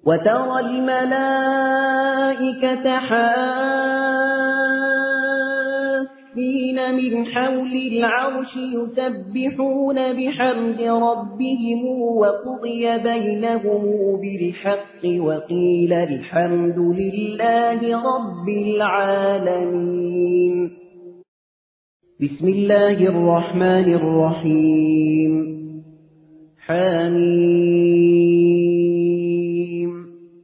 وترى الملائكة حافين من حول العرش يسبحون بحمد ربهم وقضي بينهم بالحق وقيل الحمد لله رب العالمين. بسم الله الرحمن الرحيم. حميم.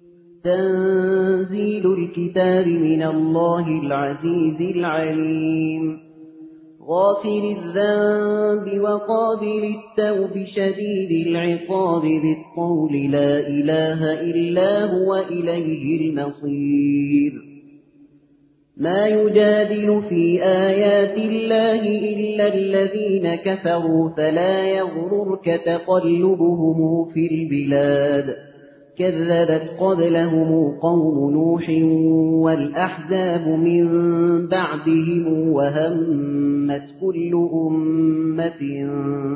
تنزيل الكتاب من الله العزيز العليم. غافر الذنب وقابل التوب شديد العقاب ذي الطول لا إله إلا هو إليه المصير. ما يجادل في آيات الله إلا الذين كفروا فلا يغررك تقلبهم في البلاد. كذبت قبلهم قوم نوح والأحزاب من بعدهم وهمت كل أمة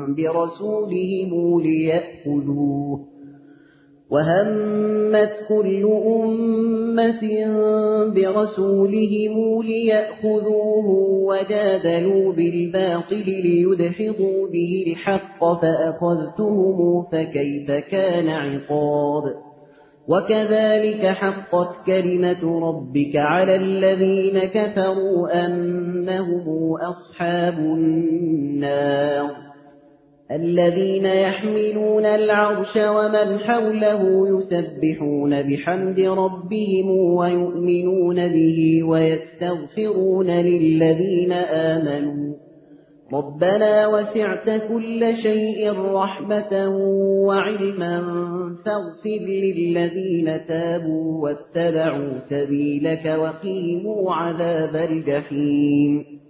برسولهم ليأخذوه وجادلوا بالباطل ليدحضوا به الحق فأخذتهم فكيف كان عقاب. وكذلك حقت كلمة ربك على الذين كفروا أنهم أصحاب النار. الذين يحملون العرش ومن حوله يسبحون بحمد ربهم ويؤمنون به ويستغفرون للذين آمنوا ربنا وسعت كل شيء رحمة وعلما فاغفر للذين تابوا واتبعوا سبيلك وقيموا عذاب الجحيم.